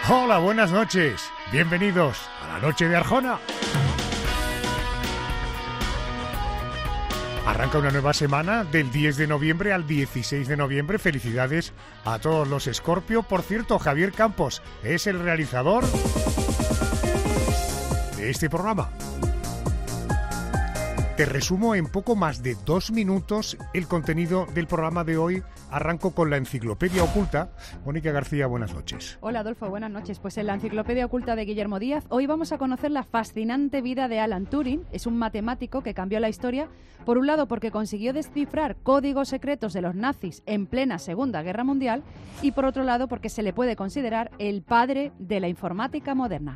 Hola, buenas noches. Bienvenidos a la noche de Arjona. Arranca una nueva semana del 10 de noviembre al 16 de noviembre. Felicidades a todos los Escorpio. Por cierto, Javier Campos es el realizador de este programa. Te resumo en poco más de 2 minutos el contenido del programa de hoy. Arranco con la Enciclopedia Oculta. Mónica García, buenas noches. Hola Adolfo, buenas noches. Pues en la Enciclopedia Oculta de Guillermo Díaz, hoy vamos a conocer la fascinante vida de Alan Turing. Es un matemático que cambió la historia, por un lado porque consiguió descifrar códigos secretos de los nazis en plena Segunda Guerra Mundial, y por otro lado porque se le puede considerar el padre de la informática moderna.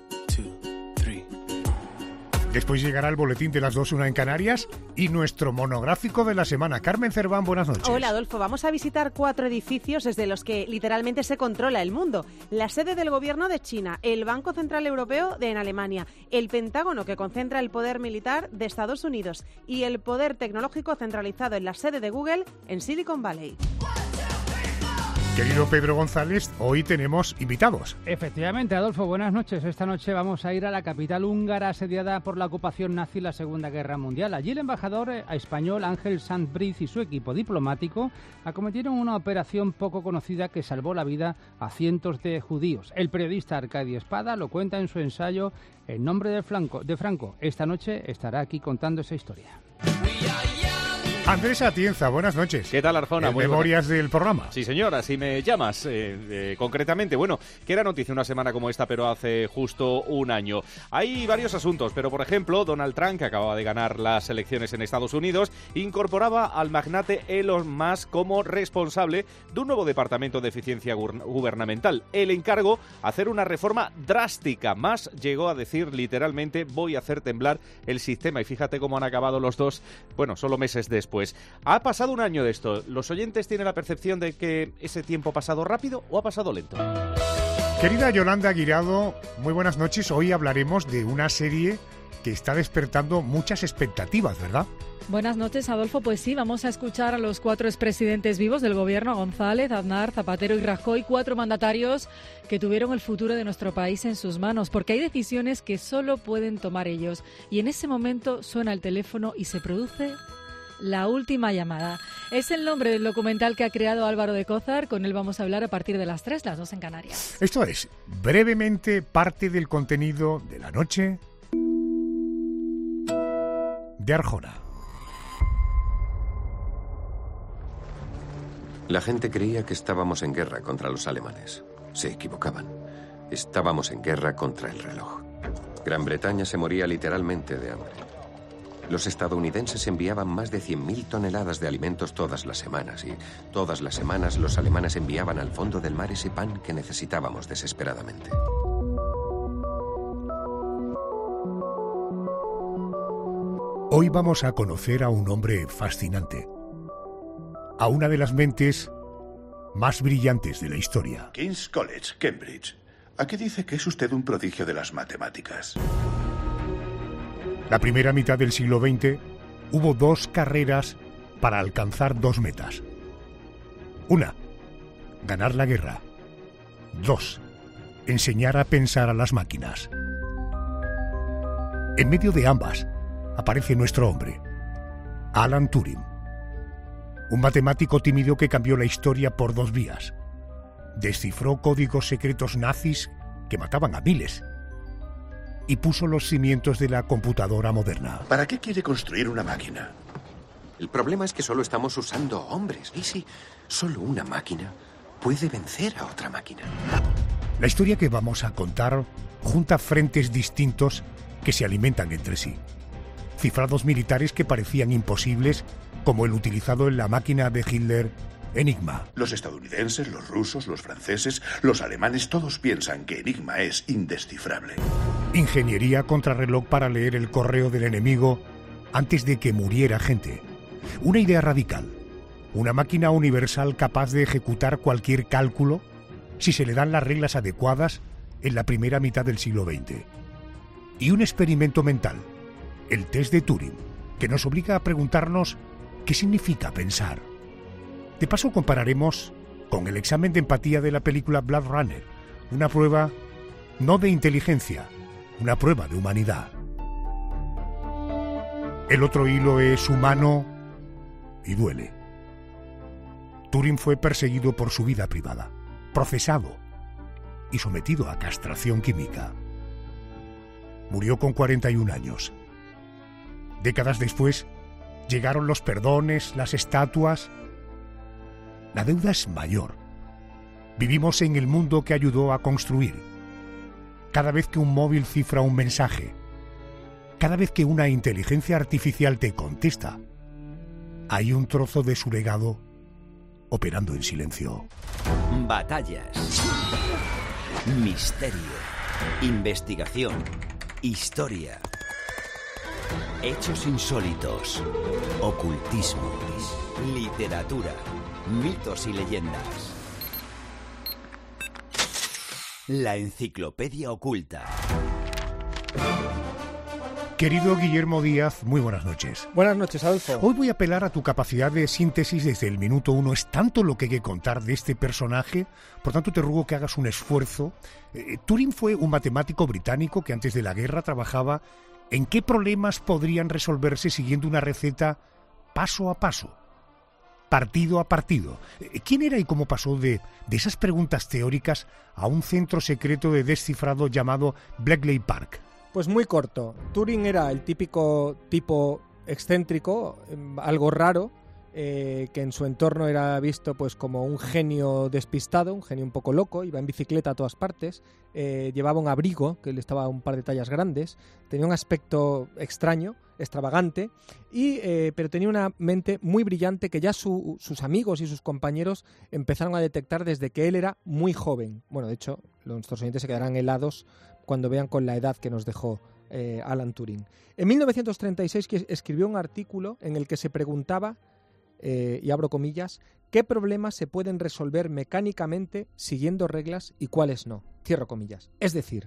Después llegará el boletín de las 2:01 en Canarias y nuestro monográfico de la semana. Carmen Cerván, buenas noches. Hola Adolfo, vamos a visitar 4 edificios desde los que literalmente se controla el mundo. La sede del gobierno de China, el Banco Central Europeo en Alemania, el Pentágono, que concentra el poder militar de Estados Unidos, y el poder tecnológico centralizado en la sede de Google en Silicon Valley. Querido Pedro González, hoy tenemos invitados. Efectivamente, Adolfo, buenas noches. Esta noche vamos a ir a la capital húngara asediada por la ocupación nazi en la Segunda Guerra Mundial. Allí el embajador español Ángel Sanz Briz y su equipo diplomático acometieron una operación poco conocida que salvó la vida a cientos de judíos. El periodista Arcadi Espada lo cuenta en su ensayo En nombre de Franco. Esta noche estará aquí contando esa historia. Andrés Atienza, buenas noches. ¿Qué tal, Arjona? Muy memorias del programa. Sí, señor, así me llamas, concretamente. Bueno, que era noticia una semana como esta, pero hace justo un año. Hay varios asuntos, pero por ejemplo, Donald Trump, que acababa de ganar las elecciones en Estados Unidos, incorporaba al magnate Elon Musk como responsable de un nuevo departamento de eficiencia gubernamental. El encargo, hacer una reforma drástica. Musk llegó a decir literalmente, voy a hacer temblar el sistema. Y fíjate cómo han acabado los dos, bueno, solo meses después. ¿Ha pasado un año de esto? ¿Los oyentes tienen la percepción de que ese tiempo ha pasado rápido o ha pasado lento? Querida Yolanda Guirado, muy buenas noches. Hoy hablaremos de una serie que está despertando muchas expectativas, ¿verdad? Buenas noches, Adolfo. Pues sí, vamos a escuchar a los 4 expresidentes vivos del gobierno, González, Aznar, Zapatero y Rajoy, 4 mandatarios que tuvieron el futuro de nuestro país en sus manos, porque hay decisiones que solo pueden tomar ellos. Y en ese momento suena el teléfono y se produce La última llamada. Es el nombre del documental que ha creado Álvaro de Cózar. Con él vamos a hablar a partir de las 3, las 2 en Canarias. Esto es brevemente parte del contenido de la noche de Arjona. La gente creía que estábamos en guerra contra los alemanes. Se equivocaban. Estábamos en guerra contra el reloj. Gran Bretaña se moría literalmente de hambre. Los estadounidenses enviaban más de 100.000 toneladas de alimentos todas las semanas, y todas las semanas los alemanes enviaban al fondo del mar ese pan que necesitábamos desesperadamente. Hoy vamos a conocer a un hombre fascinante, a una de las mentes más brillantes de la historia. King's College, Cambridge. ¿A qué dice que es usted un prodigio de las matemáticas? La primera mitad del siglo XX hubo 2 carreras para alcanzar 2 metas. Una, ganar la guerra. 2, enseñar a pensar a las máquinas. En medio de ambas aparece nuestro hombre, Alan Turing, un matemático tímido que cambió la historia por 2 vías. Descifró códigos secretos nazis que mataban a miles y puso los cimientos de la computadora moderna. ¿Para qué quiere construir una máquina? El problema es que solo estamos usando hombres. ¿Y si solo una máquina puede vencer a otra máquina? La historia que vamos a contar junta frentes distintos que se alimentan entre sí. Cifrados militares que parecían imposibles, como el utilizado en la máquina de Hitler, Enigma. Los estadounidenses, los rusos, los franceses, los alemanes, todos piensan que Enigma es indescifrable. Ingeniería contrarreloj para leer el correo del enemigo antes de que muriera gente. Una idea radical. Una máquina universal capaz de ejecutar cualquier cálculo si se le dan las reglas adecuadas en la primera mitad del siglo XX. Y un experimento mental, el test de Turing, que nos obliga a preguntarnos qué significa pensar. De paso compararemos con el examen de empatía de la película Blade Runner, Una prueba no de inteligencia, una prueba de humanidad. El otro hilo es humano y duele. Turing fue perseguido por su vida privada, procesado y sometido a castración química. Murió con 41 años. Décadas después, llegaron los perdones, las estatuas. La deuda es mayor. Vivimos en el mundo que ayudó a construir. Cada vez que un móvil cifra un mensaje, cada vez que una inteligencia artificial te contesta, hay un trozo de su legado operando en silencio. Batallas, misterio, investigación, historia, hechos insólitos, ocultismo, literatura, mitos y leyendas. La Enciclopedia Oculta. Querido Guillermo Díaz, muy buenas noches. Buenas noches, Adolfo. Hoy voy a apelar a tu capacidad de síntesis desde el minuto 1. Es tanto lo que hay que contar de este personaje, por tanto te ruego que hagas un esfuerzo. Turing fue un matemático británico que antes de la guerra trabajaba en qué problemas podrían resolverse siguiendo una receta paso a paso, partido a partido. ¿Quién era y cómo pasó de esas preguntas teóricas a un centro secreto de descifrado llamado Bletchley Park? Pues muy corto. Turing era el típico tipo excéntrico, algo raro, que en su entorno era visto pues como un genio despistado, un genio un poco loco, iba en bicicleta a todas partes, llevaba un abrigo que le estaba un par de tallas grandes, tenía un aspecto extraño, extravagante, pero tenía una mente muy brillante que ya sus amigos y sus compañeros empezaron a detectar desde que él era muy joven. Bueno, de hecho, nuestros oyentes se quedarán helados cuando vean con la edad que nos dejó Alan Turing. En 1936 escribió un artículo en el que se preguntaba, y abro comillas, ¿qué problemas se pueden resolver mecánicamente siguiendo reglas y cuáles no? Cierro comillas. Es decir,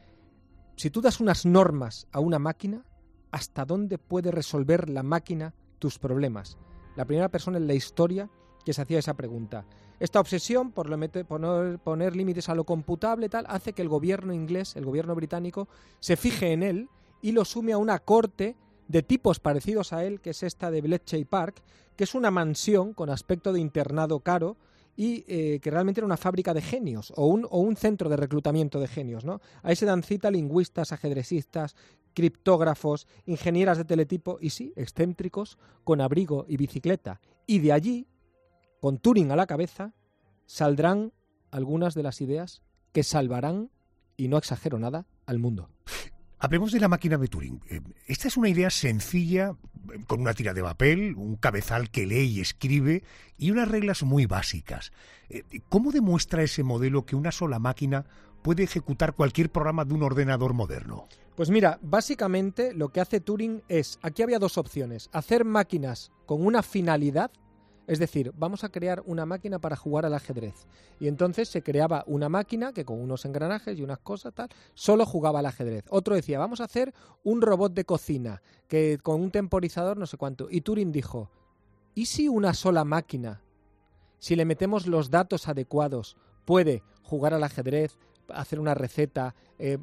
si tú das unas normas a una máquina, ¿hasta dónde puede resolver la máquina tus problemas? La primera persona en la historia que se hacía esa pregunta. Esta obsesión por poner límites a lo computable tal, hace que el gobierno inglés, el gobierno británico, se fije en él y lo sume a una corte de tipos parecidos a él, que es esta de Bletchley Park, que es una mansión con aspecto de internado caro y que realmente era una fábrica de genios o un centro de reclutamiento de genios, ¿no? Ahí se dan cita lingüistas, ajedrecistas, criptógrafos, ingenieras de teletipo y sí, excéntricos con abrigo y bicicleta. Y de allí, con Turing a la cabeza, saldrán algunas de las ideas que salvarán, y no exagero nada, al mundo. Hablemos de la máquina de Turing. Esta es una idea sencilla, con una tira de papel, un cabezal que lee y escribe y unas reglas muy básicas. ¿Cómo demuestra ese modelo que una sola máquina puede ejecutar cualquier programa de un ordenador moderno? Pues mira, básicamente lo que hace Turing es, aquí había dos opciones, hacer máquinas con una finalidad. Es decir, vamos a crear una máquina para jugar al ajedrez. Y entonces se creaba una máquina que con unos engranajes y unas cosas tal, solo jugaba al ajedrez. Otro decía, vamos a hacer un robot de cocina que con un temporizador no sé cuánto. Y Turing dijo, ¿y si una sola máquina, si le metemos los datos adecuados, puede jugar al ajedrez, hacer una receta,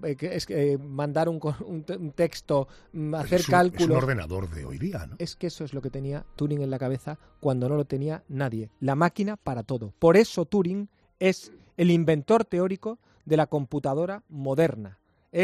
mandar un texto, hacer cálculos? Es un ordenador de hoy día, ¿no? Es que eso es lo que tenía Turing en la cabeza cuando no lo tenía nadie. La máquina para todo. Por eso Turing es el inventor teórico de la computadora moderna.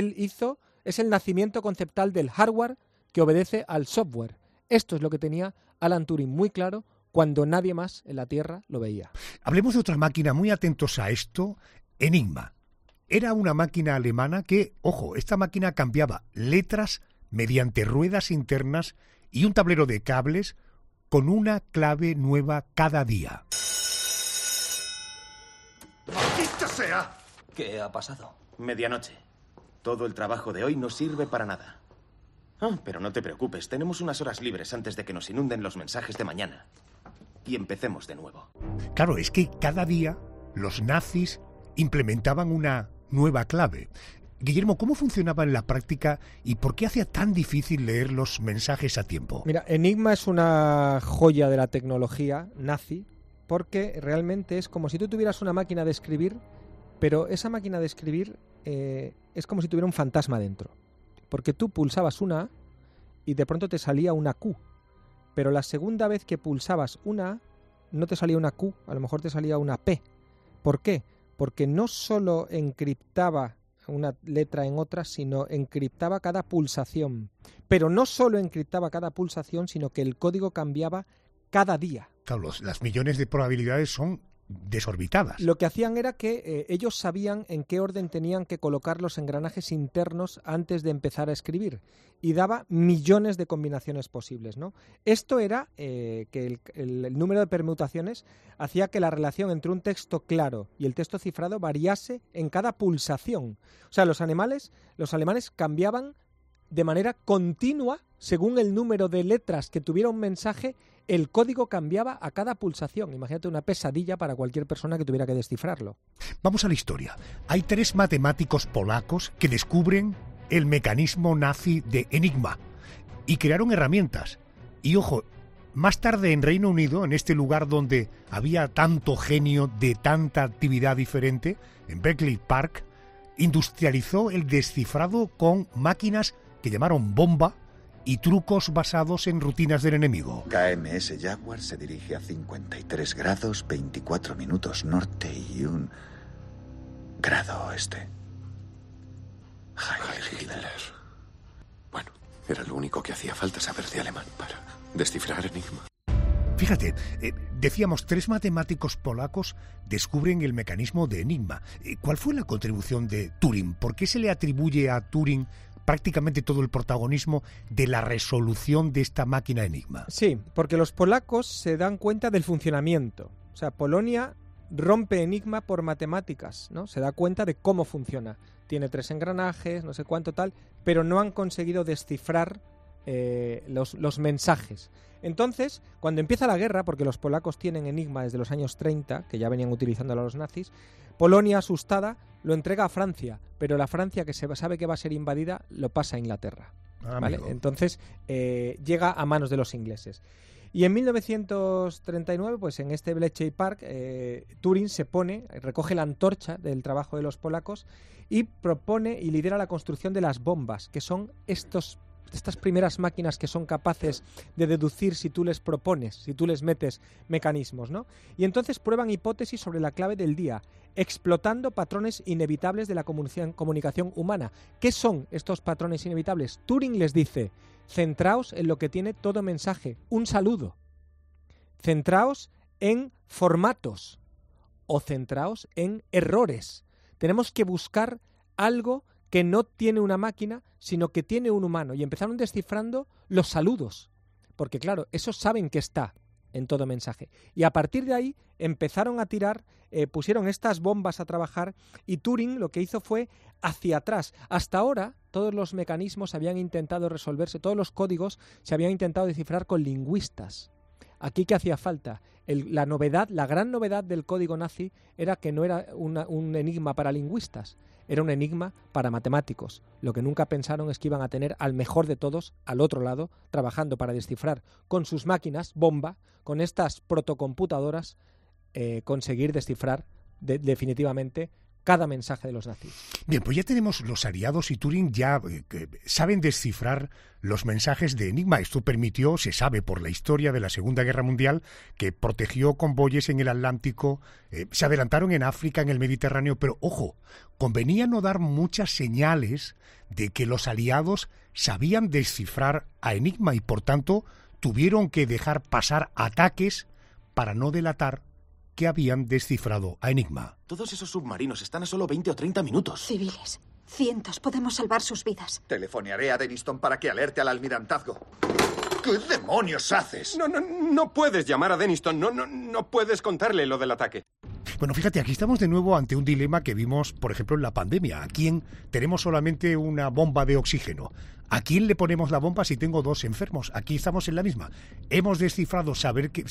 Es el nacimiento conceptual del hardware que obedece al software. Esto es lo que tenía Alan Turing muy claro cuando nadie más en la Tierra lo veía. Hablemos de otra máquina, muy atentos a esto, Enigma. Era una máquina alemana que, ojo, esta máquina cambiaba letras mediante ruedas internas y un tablero de cables con una clave nueva cada día. ¡Maldita sea! ¿Qué ha pasado? Medianoche. Todo el trabajo de hoy no sirve para nada. Pero no te preocupes, tenemos unas horas libres antes de que nos inunden los mensajes de mañana. Y empecemos de nuevo. Claro, es que cada día los nazis implementaban una nueva clave. Guillermo, ¿cómo funcionaba en la práctica y por qué hacía tan difícil leer los mensajes a tiempo? Mira, Enigma es una joya de la tecnología nazi porque realmente es como si tú tuvieras una máquina de escribir pero esa máquina de escribir es como si tuviera un fantasma dentro, porque tú pulsabas una A y de pronto te salía una Q, pero la segunda vez que pulsabas una A no te salía una Q, a lo mejor te salía una P. ¿Por qué? Porque no solo encriptaba una letra en otra, sino encriptaba cada pulsación. Pero no solo encriptaba cada pulsación, sino que el código cambiaba cada día. Claro, las millones de probabilidades son desorbitadas. Lo que hacían era que ellos sabían en qué orden tenían que colocar los engranajes internos antes de empezar a escribir, y daba millones de combinaciones posibles, ¿no? Esto era que el número de permutaciones hacía que la relación entre un texto claro y el texto cifrado variase en cada pulsación. O sea, los alemanes cambiaban de manera continua según el número de letras que tuviera un mensaje. El código cambiaba a cada pulsación. Imagínate una pesadilla para cualquier persona que tuviera que descifrarlo. Vamos a la historia. Hay 3 matemáticos polacos que descubren el mecanismo nazi de Enigma y crearon herramientas. Y ojo, más tarde en Reino Unido, en este lugar donde había tanto genio de tanta actividad diferente, en Bletchley Park, industrializó el descifrado con máquinas que llamaron bomba y trucos basados en rutinas del enemigo. KMS Jaguar se dirige a 53 grados, 24 minutos norte y 1 grado oeste. Heil Hitler. Bueno, era lo único que hacía falta saber de alemán para descifrar Enigma. Fíjate, decíamos, 3 matemáticos polacos descubren el mecanismo de Enigma. ¿Cuál fue la contribución de Turing? ¿Por qué se le atribuye a Turing prácticamente todo el protagonismo de la resolución de esta máquina Enigma? Sí, porque los polacos se dan cuenta del funcionamiento. O sea, Polonia rompe Enigma por matemáticas, ¿no? Se da cuenta de cómo funciona. Tiene 3 engranajes, no sé cuánto tal, pero no han conseguido descifrar los mensajes. Entonces, cuando empieza la guerra, porque los polacos tienen Enigma desde los años 30, que ya venían utilizándolo los nazis, Polonia, asustada, lo entrega a Francia, pero la Francia, que sabe que va a ser invadida, lo pasa a Inglaterra. ¿Vale? Entonces, llega a manos de los ingleses. Y en 1939, pues en este Bletchley Park, Turing recoge la antorcha del trabajo de los polacos y propone y lidera la construcción de las bombas, que son estas primeras máquinas que son capaces de deducir si tú les propones, si tú les metes mecanismos, ¿no? Y entonces prueban hipótesis sobre la clave del día, explotando patrones inevitables de la comunicación humana. ¿Qué son estos patrones inevitables? Turing les dice: centraos en lo que tiene todo mensaje, un saludo. Centraos en formatos o centraos en errores. Tenemos que buscar algo que no tiene una máquina, sino que tiene un humano. Y empezaron descifrando los saludos, porque claro, esos saben que está en todo mensaje. Y a partir de ahí empezaron a tirar, pusieron estas bombas a trabajar, y Turing lo que hizo fue hacia atrás. Hasta ahora todos los mecanismos habían intentado resolverse, todos los códigos se habían intentado descifrar con lingüistas. Aquí, ¿qué hacía falta? La gran novedad del código nazi era que no era un enigma para lingüistas, era un enigma para matemáticos. Lo que nunca pensaron es que iban a tener al mejor de todos al otro lado, trabajando para descifrar con sus máquinas bomba, con estas protocomputadoras, conseguir descifrar definitivamente cada mensaje de los nazis. Bien, pues ya tenemos los aliados y Turing ya saben descifrar los mensajes de Enigma. Esto permitió, se sabe por la historia de la Segunda Guerra Mundial, que protegió convoyes en el Atlántico, se adelantaron en África, en el Mediterráneo, pero ojo, convenía no dar muchas señales de que los aliados sabían descifrar a Enigma y por tanto tuvieron que dejar pasar ataques para no delatar que habían descifrado a Enigma. Todos esos submarinos están a solo 20 o 30 minutos. Civiles. Cientos. Podemos salvar sus vidas. Telefonearé a Denniston para que alerte al almirantazgo. ¿Qué demonios haces? No puedes llamar a Denniston. No puedes contarle lo del ataque. Bueno, fíjate, aquí estamos de nuevo ante un dilema que vimos, por ejemplo, en la pandemia. ¿A quién tenemos solamente una bomba de oxígeno? ¿A quién le ponemos la bomba si tengo 2 enfermos? Aquí estamos en la misma. Hemos descifrado, saber que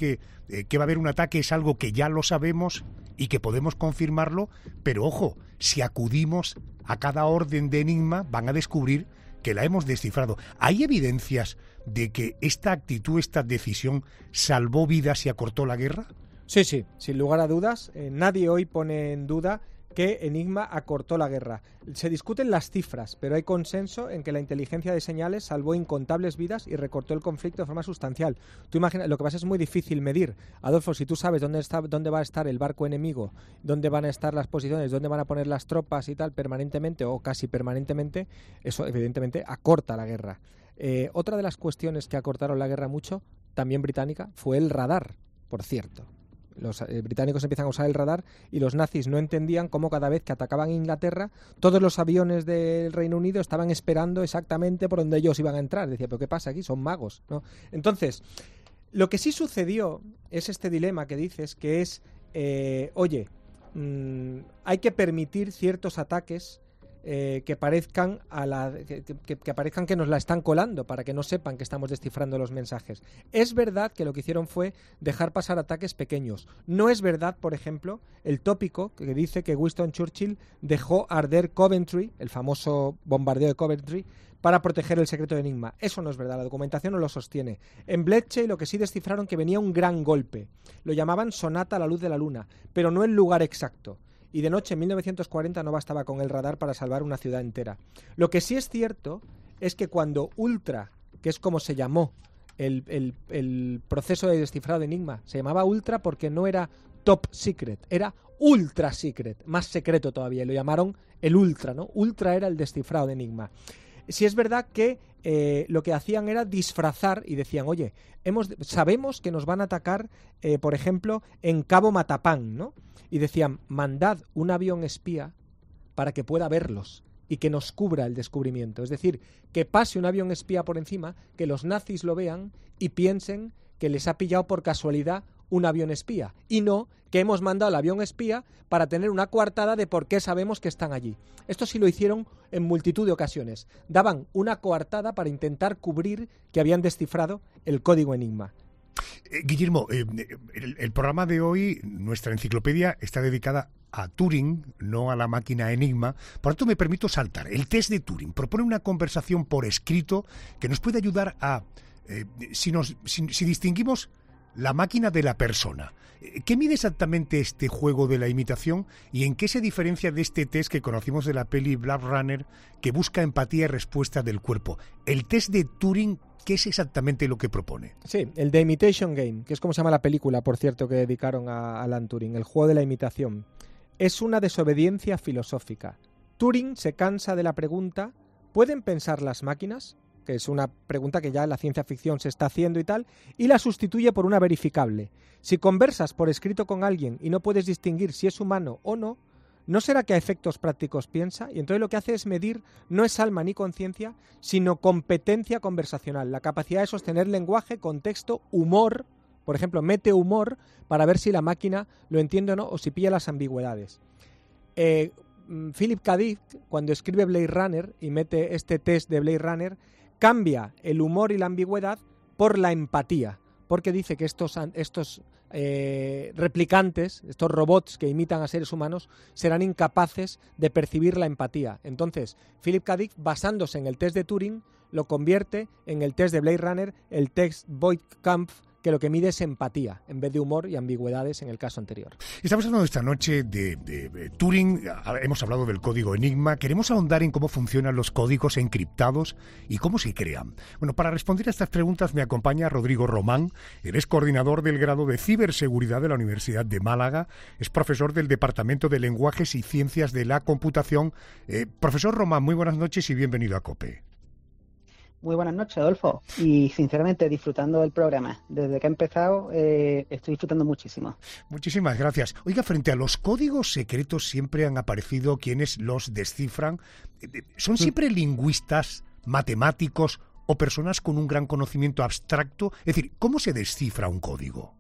va a haber un ataque es algo que ya lo sabemos y que podemos confirmarlo, pero ojo, si acudimos a cada orden de Enigma van a descubrir que la hemos descifrado. ¿Hay evidencias de que esta actitud, esta decisión salvó vidas y acortó la guerra? Sí, sin lugar a dudas. Nadie hoy pone en duda que Enigma acortó la guerra. Se discuten las cifras, pero hay consenso en que la inteligencia de señales salvó incontables vidas y recortó el conflicto de forma sustancial. Tú imaginas, lo que pasa es muy difícil medir. Adolfo, si tú sabes dónde va a estar el barco enemigo, dónde van a estar las posiciones, dónde van a poner las tropas y tal permanentemente o casi permanentemente, eso evidentemente acorta la guerra. Otra de las cuestiones que acortaron la guerra mucho, también británica, fue el radar, por cierto. Los británicos empiezan a usar el radar y los nazis no entendían cómo cada vez que atacaban Inglaterra todos los aviones del Reino Unido estaban esperando exactamente por donde ellos iban a entrar. Decía, ¿pero qué pasa aquí? Son magos, ¿no? Entonces, lo que sí sucedió es este dilema que dices, que es, hay que permitir ciertos ataques que parezcan que parezcan que nos la están colando para que no sepan que estamos descifrando los mensajes. Es verdad que lo que hicieron fue dejar pasar ataques pequeños. No es verdad, por ejemplo, el tópico que dice que Winston Churchill dejó arder Coventry, el famoso bombardeo de Coventry, para proteger el secreto de Enigma. Eso no es verdad, la documentación no lo sostiene. En Bletchley lo que sí descifraron que venía un gran golpe. Lo llamaban sonata a la luz de la luna, pero no el lugar exacto. Y de noche, en 1940, no bastaba con el radar para salvar una ciudad entera. Lo que sí es cierto es que cuando Ultra, que es como se llamó el proceso de descifrado de Enigma, se llamaba Ultra porque no era top secret, era ultra secret, más secreto todavía, y lo llamaron el Ultra, ¿no? Ultra era el descifrado de Enigma. Sí es verdad que lo que hacían era disfrazar y decían, oye, sabemos que nos van a atacar, por ejemplo, en Cabo Matapán, ¿no? Y decían, mandad un avión espía para que pueda verlos y que nos cubra el descubrimiento. Es decir, que pase un avión espía por encima, que los nazis lo vean y piensen que les ha pillado por casualidad un avión espía, y no que hemos mandado el avión espía para tener una coartada de por qué sabemos que están allí. Esto sí lo hicieron en multitud de ocasiones. Daban una coartada para intentar cubrir que habían descifrado el código Enigma. Guillermo, el programa de hoy, nuestra enciclopedia, está dedicada a Turing, no a la máquina Enigma. Por tanto, me permito saltar. El test de Turing propone una conversación por escrito que nos puede ayudar a, si distinguimos la máquina de la persona. ¿Qué mide exactamente este juego de la imitación y en qué se diferencia de este test que conocimos de la peli Blade Runner, que busca empatía y respuesta del cuerpo? El test de Turing, ¿qué es exactamente lo que propone? Sí, el The Imitation Game, que es como se llama la película, por cierto, que dedicaron a Alan Turing, el juego de la imitación. Es una desobediencia filosófica. Turing se cansa de la pregunta, ¿pueden pensar las máquinas?, que es una pregunta que ya en la ciencia ficción se está haciendo y tal, y la sustituye por una verificable. Si conversas por escrito con alguien y no puedes distinguir si es humano o no, ¿no será que a efectos prácticos piensa? Y entonces lo que hace es medir, no es alma ni conciencia, sino competencia conversacional, la capacidad de sostener lenguaje, contexto, humor. Por ejemplo, mete humor para ver si la máquina lo entiende o no, o si pilla las ambigüedades. Philip K. Dick, cuando escribe Blade Runner y mete este test de Blade Runner, cambia el humor y la ambigüedad por la empatía, porque dice que estos replicantes, estos robots que imitan a seres humanos, serán incapaces de percibir la empatía. Entonces, Philip K. Dick, basándose en el test de Turing, lo convierte en el test de Blade Runner, el test Voigt-Kampff, que lo que mide es empatía, en vez de humor y ambigüedades en el caso anterior. Estamos hablando esta noche de Turing, hemos hablado del código Enigma, queremos ahondar en cómo funcionan los códigos encriptados y cómo se crean. Bueno, para responder a estas preguntas me acompaña Rodrigo Román, él es coordinador del grado de ciberseguridad de la Universidad de Málaga, es profesor del Departamento de Lenguajes y Ciencias de la Computación. Profesor Román, muy buenas noches y bienvenido a COPE. Muy buenas noches, Adolfo, y sinceramente disfrutando del programa. Desde que ha empezado estoy disfrutando muchísimo. Muchísimas gracias. Oiga, frente a los códigos secretos siempre han aparecido quienes los descifran. ¿Son siempre lingüistas, matemáticos o personas con un gran conocimiento abstracto? Es decir, ¿cómo se descifra un código?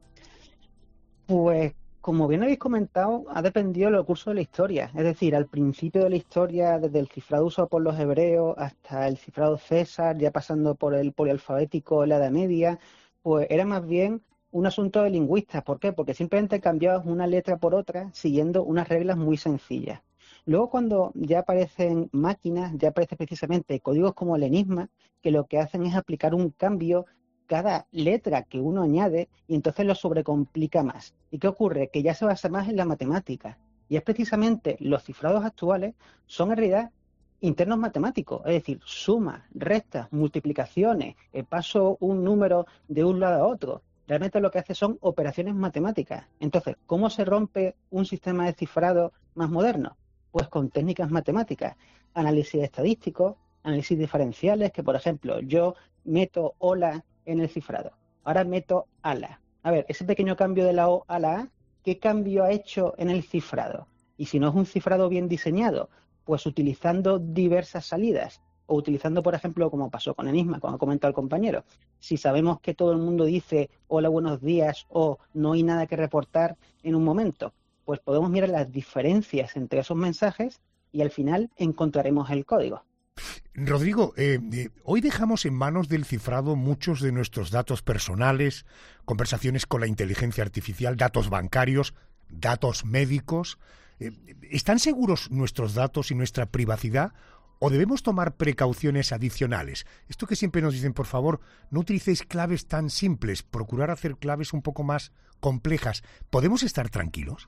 Pues, como bien habéis comentado, ha dependido del curso de la historia. Es decir, al principio de la historia, desde el cifrado usado por los hebreos hasta el cifrado César, ya pasando por el polialfabético en la Edad Media, pues era más bien un asunto de lingüistas. ¿Por qué? Porque simplemente cambiabas una letra por otra siguiendo unas reglas muy sencillas. Luego, cuando ya aparecen máquinas, ya aparecen precisamente códigos como el Enigma, que lo que hacen es aplicar un cambio cada letra que uno añade y entonces lo sobrecomplica más. ¿Y qué ocurre? Que ya se basa más en la matemática. Y es precisamente los cifrados actuales son en realidad internos matemáticos, es decir, sumas, restas, multiplicaciones, paso un número de un lado a otro. Realmente lo que hace son operaciones matemáticas. Entonces, ¿cómo se rompe un sistema de cifrado más moderno? Pues con técnicas matemáticas, análisis estadísticos, análisis diferenciales, que por ejemplo, yo meto hola en el cifrado, ahora meto ala. A ver, ese pequeño cambio de la O a la A, ¿qué cambio ha hecho en el cifrado? Y si no es un cifrado bien diseñado, pues utilizando diversas salidas, o utilizando, por ejemplo, como pasó con Enigma, como ha comentado el compañero, si sabemos que todo el mundo dice hola, buenos días, o no hay nada que reportar en un momento, pues podemos mirar las diferencias entre esos mensajes y al final encontraremos el código. Rodrigo, hoy dejamos en manos del cifrado muchos de nuestros datos personales, conversaciones con la inteligencia artificial, datos bancarios, datos médicos. ¿Están seguros nuestros datos y nuestra privacidad o debemos tomar precauciones adicionales? Esto que siempre nos dicen, por favor, no utilicéis claves tan simples, procurar hacer claves un poco más complejas. ¿Podemos estar tranquilos?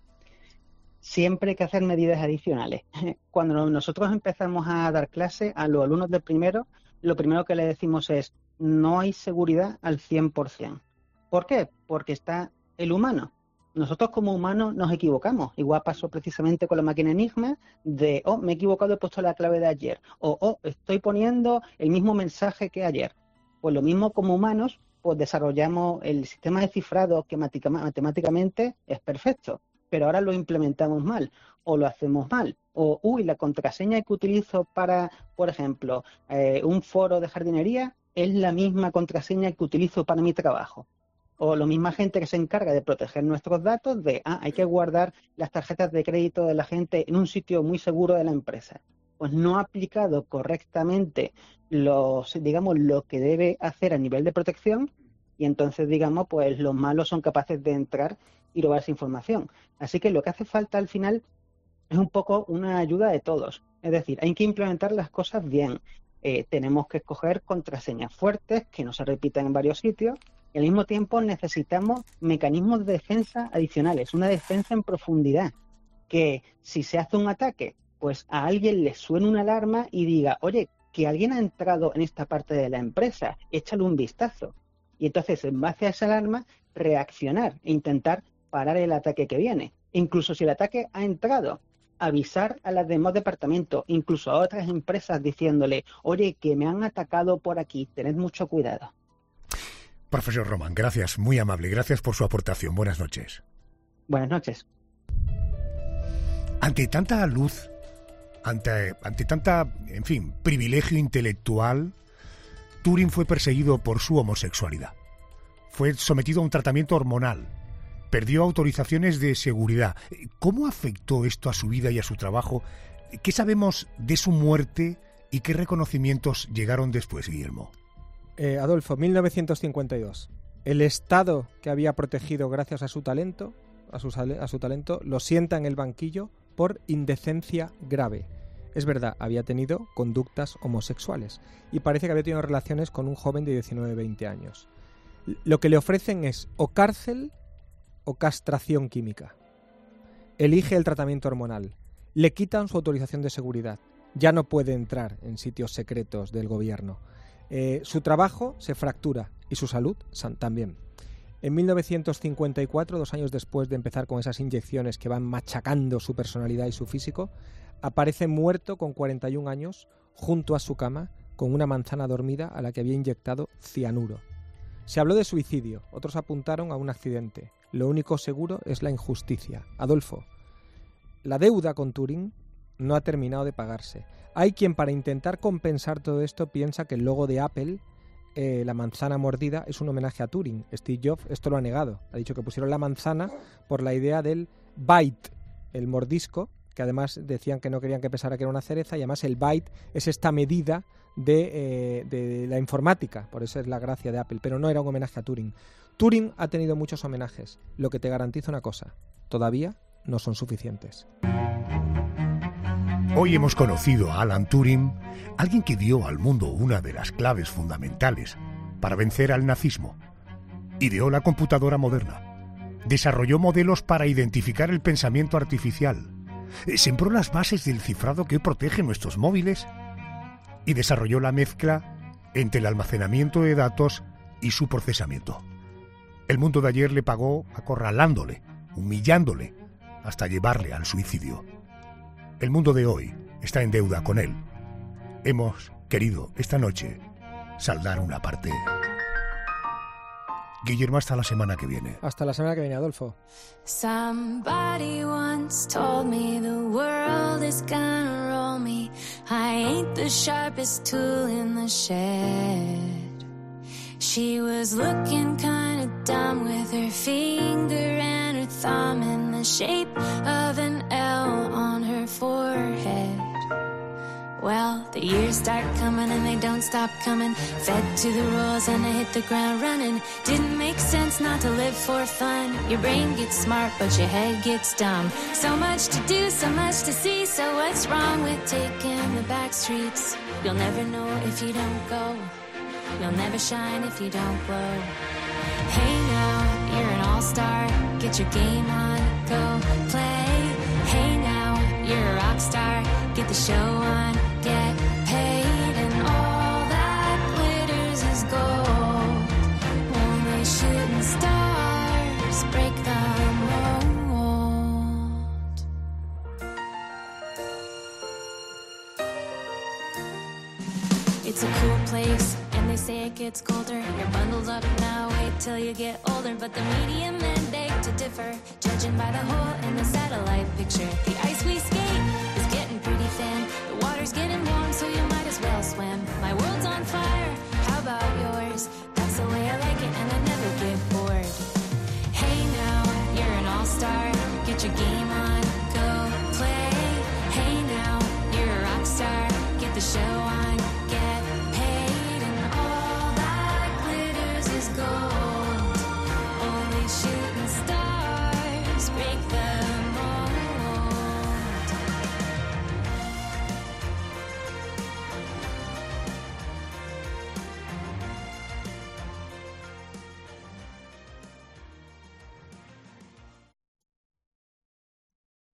Siempre hay que hacer medidas adicionales. Cuando nosotros empezamos a dar clase a los alumnos del primero, lo primero que les decimos es no hay seguridad al 100%. ¿Por qué? Porque está el humano. Nosotros como humanos nos equivocamos. Igual pasó precisamente con la máquina Enigma de, me he equivocado, he puesto la clave de ayer. O, estoy poniendo el mismo mensaje que ayer. Pues lo mismo como humanos, pues desarrollamos el sistema de cifrado que matemáticamente es perfecto. Pero ahora lo implementamos mal, o lo hacemos mal, o, la contraseña que utilizo para, por ejemplo, un foro de jardinería es la misma contraseña que utilizo para mi trabajo. O la misma gente que se encarga de proteger nuestros datos de, hay que guardar las tarjetas de crédito de la gente en un sitio muy seguro de la empresa. Pues no ha aplicado correctamente lo que debe hacer a nivel de protección y entonces, pues los malos son capaces de entrar y robar esa información. Así que lo que hace falta al final es un poco una ayuda de todos. Es decir, hay que implementar las cosas bien. Tenemos que escoger contraseñas fuertes que no se repitan en varios sitios y al mismo tiempo necesitamos mecanismos de defensa adicionales, una defensa en profundidad, que si se hace un ataque, pues a alguien le suene una alarma y diga, oye, que alguien ha entrado en esta parte de la empresa, échale un vistazo. Y entonces, en base a esa alarma, reaccionar e intentar parar el ataque que viene. Incluso si el ataque ha entrado, avisar a los demás departamentos, incluso a otras empresas diciéndole, oye, que me han atacado por aquí, tened mucho cuidado. Profesor Román, gracias, muy amable, gracias por su aportación. Buenas noches. Buenas noches. Ante tanta luz, ante tanta, privilegio intelectual, Turing fue perseguido por su homosexualidad. Fue sometido a un tratamiento hormonal. Perdió autorizaciones de seguridad. ¿Cómo afectó esto a su vida y a su trabajo? ¿Qué sabemos de su muerte y qué reconocimientos llegaron después, Guillermo? Adolfo, 1952. El Estado que había protegido gracias a su talento, lo sienta en el banquillo por indecencia grave. Es verdad, había tenido conductas homosexuales y parece que había tenido relaciones con un joven de 19-20 años. Lo que le ofrecen es o cárcel o castración química. Elige el tratamiento hormonal. Le quitan su autorización de seguridad. Ya no puede entrar en sitios secretos del gobierno. Su trabajo se fractura y su salud también. En 1954, 2 años después de empezar con esas inyecciones que van machacando su personalidad y su físico, aparece muerto con 41 años junto a su cama con una manzana dormida a la que había inyectado cianuro. Se habló de suicidio, otros apuntaron a un accidente. Lo único seguro es la injusticia. Adolfo, la deuda con Turing no ha terminado de pagarse. Hay quien para intentar compensar todo esto piensa que el logo de Apple, la manzana mordida, es un homenaje a Turing. Steve Jobs esto lo ha negado. Ha dicho que pusieron la manzana por la idea del bite, el mordisco, que además decían que no querían que pensara que era una cereza, y además el byte es esta medida de la informática, por eso es la gracia de Apple, pero no era un homenaje a Turing. Turing ha tenido muchos homenajes, lo que te garantiza una cosa, todavía no son suficientes. Hoy hemos conocido a Alan Turing, alguien que dio al mundo una de las claves fundamentales para vencer al nazismo. Ideó la computadora moderna. Desarrolló modelos para identificar el pensamiento artificial. Sembró las bases del cifrado que hoy protege nuestros móviles y desarrolló la mezcla entre el almacenamiento de datos y su procesamiento. El mundo de ayer le pagó acorralándole, humillándole, hasta llevarle al suicidio. El mundo de hoy está en deuda con él. Hemos querido esta noche saldar una parte. Guillermo, hasta la semana que viene. Hasta la semana que viene, Adolfo. Somebody once told me the world is gonna roll me. I ain't the sharpest tool in the shed. She was looking kinda dumb with her finger and her thumb in the shape of an L on her forehead. Well, the years start coming and they don't stop coming. Fed to the rules and I hit the ground running. Didn't make sense not to live for fun. Your brain gets smart but your head gets dumb. So much to do, so much to see. So what's wrong with taking the back streets? You'll never know if you don't go. You'll never shine if you don't glow. Hey now, you're an all-star. Get your game on, go play. Hey now, you're a rock star. Get the show on, get paid. And all that glitters is gold. Only shooting stars break the mold. It's a cool place, and they say it gets colder. You're bundled up now, wait till you get older. But the media men beg to differ, judging by the hole in the satellite picture. The ice we skate is getting pretty thin. The water's getting warm, so you might as well swim.